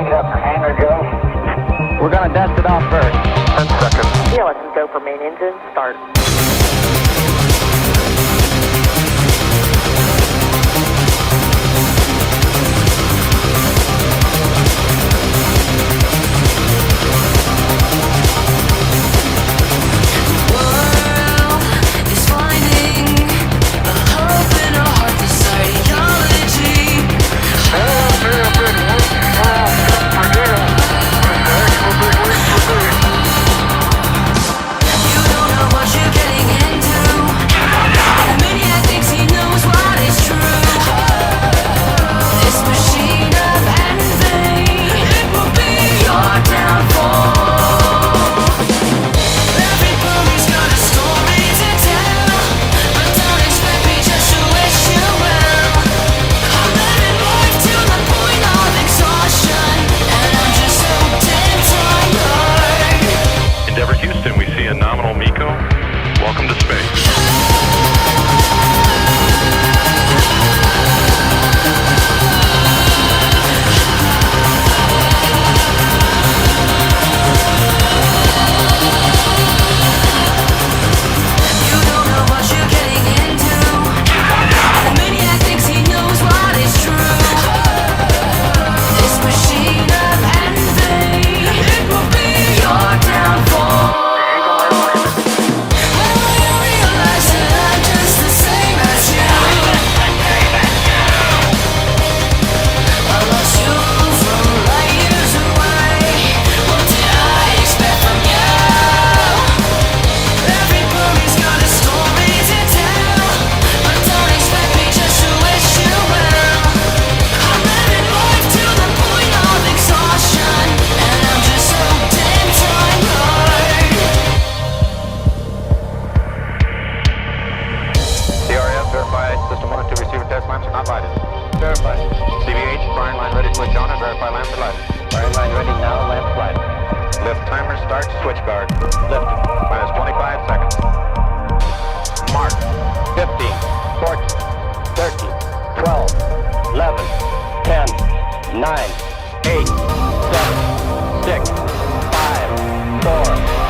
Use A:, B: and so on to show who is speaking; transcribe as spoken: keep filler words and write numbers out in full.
A: bring it up for hangar, Joe?
B: We're gonna dust it off first.
C: Ten seconds.
D: Yeah, let's go for main engine, start.
C: Welcome to space.
E: System one and two receiver test lamps are not lighted.
A: Verified.
E: C V H, firing line ready, switch on, and verify lamps are lighted.
A: Firing line ready now, lamps lighted.
E: Lift timer starts, switch guard.
A: Lifted.
E: Minus twenty-five seconds. Mark.
A: fifteen, fourteen, thirteen, twelve, eleven, ten, nine, eight, seven, six, five, four,